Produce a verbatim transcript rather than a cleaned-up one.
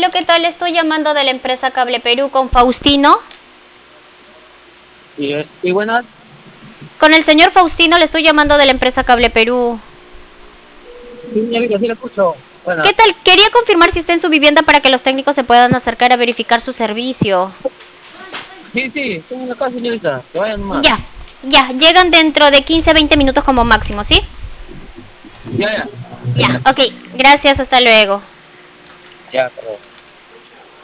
Hola, ¿qué tal? Estoy llamando de la empresa Cable Perú con Faustino. Y, y buenas. Con el señor Faustino le estoy llamando de la empresa Cable Perú. Sí, señorita, sí la escucho. ¿Qué Buenas. tal? Quería confirmar si está en su vivienda para que los técnicos se puedan acercar a verificar su servicio. Sí, sí, estoy en la casa, señorita. Que vayan nomás. Ya, ya, llegan dentro de quince a veinte minutos como máximo, ¿sí? Ya, ya. Ya, ok, gracias, hasta luego. Ya, perdón.